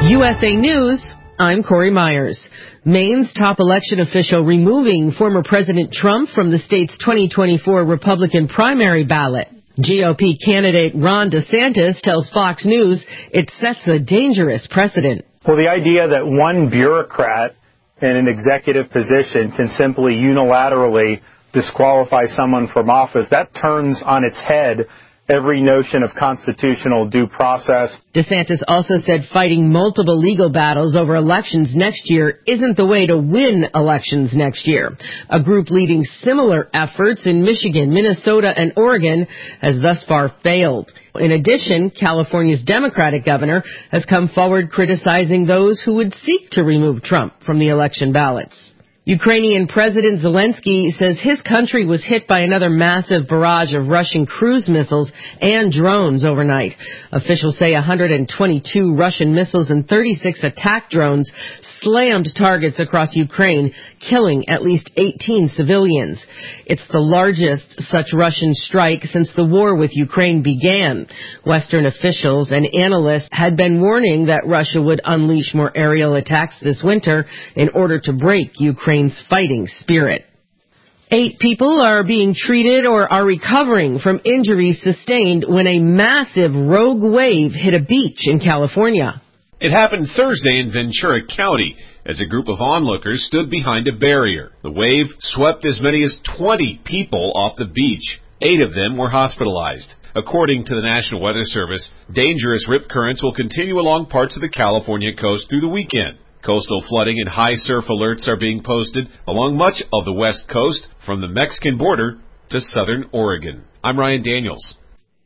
USA News, I'm Corey Myers. Maine's top election official removing former President Trump from the state's 2024 Republican primary ballot. GOP candidate Ron DeSantis tells Fox News it sets a dangerous precedent. Well, the idea that one bureaucrat in an executive position can simply unilaterally disqualify someone from office, that turns on its head every notion of constitutional due process. DeSantis also said fighting multiple legal battles over elections next year isn't the way to win elections next year. A group leading similar efforts in Michigan, Minnesota, and Oregon has thus far failed. In addition, California's Democratic governor has come forward criticizing those who would seek to remove Trump from the election ballots. Ukrainian President Zelensky says his country was hit by another massive barrage of Russian cruise missiles and drones overnight. Officials say 122 Russian missiles and 36 attack drones slammed targets across Ukraine, killing at least 18 civilians. It's the largest such Russian strike since the war with Ukraine began. Western officials and analysts had been warning that Russia would unleash more aerial attacks this winter in order to break Ukraine's fighting spirit. 8 people are being treated or are recovering from injuries sustained when a massive rogue wave hit a beach in California. It happened Thursday in Ventura County as a group of onlookers stood behind a barrier. The wave swept as many as 20 people off the beach. 8 of them were hospitalized. According to the National Weather Service, dangerous rip currents will continue along parts of the California coast through the weekend. Coastal flooding and high surf alerts are being posted along much of the west coast from the Mexican border to southern Oregon. I'm Ryan Daniels.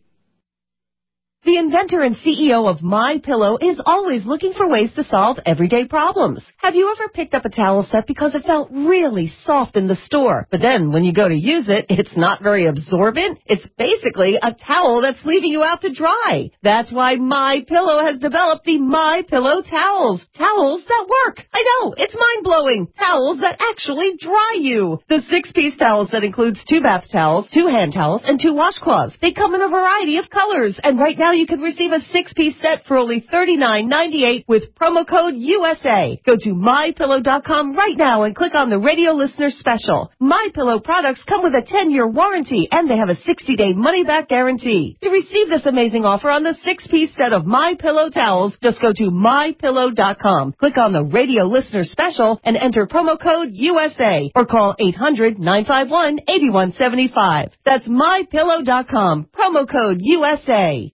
The inventor and CEO of MyPillow is always looking for ways to solve everyday problems. Have you ever picked up a towel set because it felt really soft in the store, but then when you go to use it, it's not very absorbent? It's basically a towel that's leaving you out to dry. That's why MyPillow has developed the MyPillow towels. Towels that work. I know, it's mind-blowing. Towels that actually dry you. The 6-piece towel set includes 2 bath towels, 2 hand towels, and 2 washcloths. They come in a variety of colors, and right now you can receive a 6-piece set for only $39.98 with promo code USA. Go to MyPillow.com right now and click on the radio listener special. MyPillow products come with a 10-year warranty and they have a 60-day money-back guarantee. To receive this amazing offer on the 6-piece set of MyPillow towels, just go to MyPillow.com. Click on the radio listener special and enter promo code USA or call 800-951-8175. That's MyPillow.com. Promo code USA.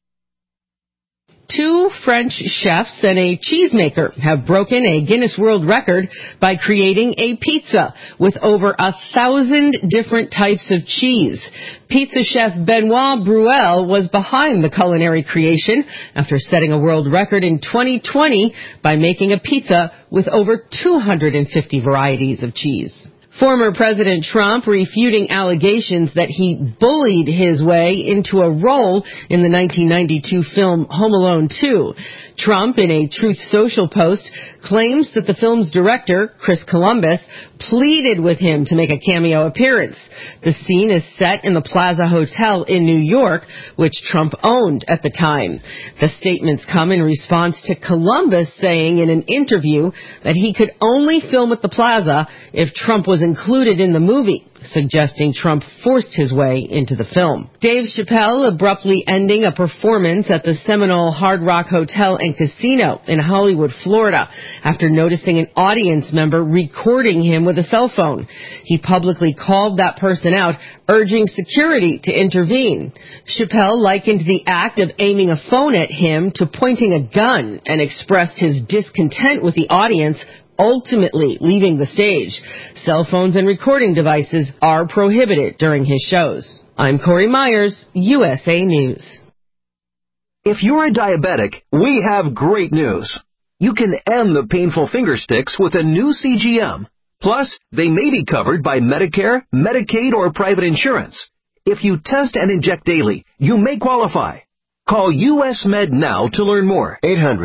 2 French chefs and a cheesemaker have broken a Guinness World Record by creating a pizza with over 1,000 different types of cheese. Pizza chef Benoit Bruel was behind the culinary creation after setting a world record in 2020 by making a pizza with over 250 varieties of cheese. Former President Trump refuting allegations that he bullied his way into a role in the 1992 film Home Alone 2. Trump, in a Truth Social post, claims that the film's director, Chris Columbus, pleaded with him to make a cameo appearance. The scene is set in the Plaza Hotel in New York, which Trump owned at the time. The statements come in response to Columbus saying in an interview that he could only film at the Plaza if Trump was included in the movie, suggesting Trump forced his way into the film. Dave Chappelle abruptly ending a performance at the Seminole Hard Rock Hotel and Casino in Hollywood, Florida, after noticing an audience member recording him with a cell phone. He publicly called that person out, urging security to intervene. Chappelle likened the act of aiming a phone at him to pointing a gun and expressed his discontent with the audience, ultimately leaving the stage. Cell phones and recording devices are prohibited during his shows. I'm Corey Myers, USA News. If you're a diabetic, we have great news. You can end the painful finger sticks with a new CGM. Plus, they may be covered by Medicare, Medicaid, or private insurance. If you test and inject daily, you may qualify. Call US Med now to learn more.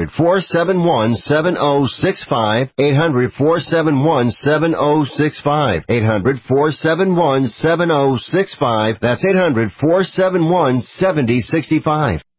800-471-7065. 800-471-7065. 800-471-7065. That's 800-471-7065.